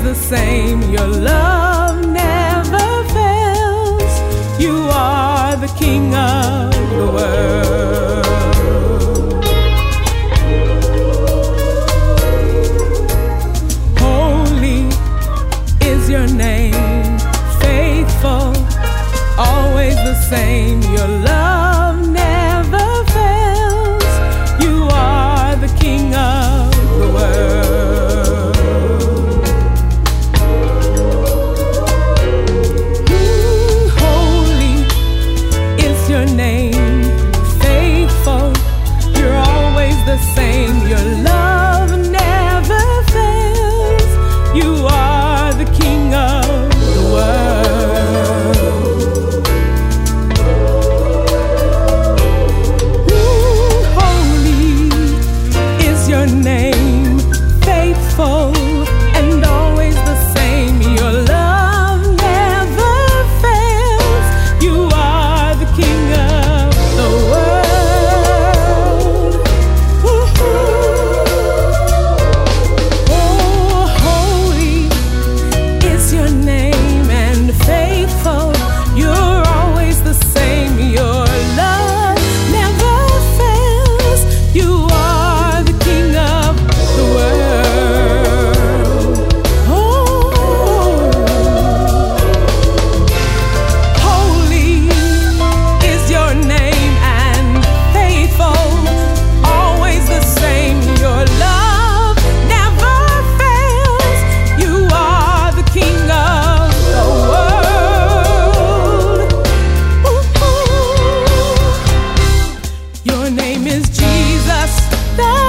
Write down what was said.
the same. Your love never fails. You are the King of the world. Holy is your name, faithful, always the same. Your love never fails. You are the King of the world. Holy is your name, faithful, you're always the same. Your love never fails. You are the King of the world. Holy is your name, faithful and always the same. Your love never fails. You are the King of the world. Oh, holy is your name and faithful. You're always the same. Your love never fails. You are the King of the world. Oh, holy is your name and faithful, always the same. Your love never fails. You are the King of the world. Your name is Jesus, the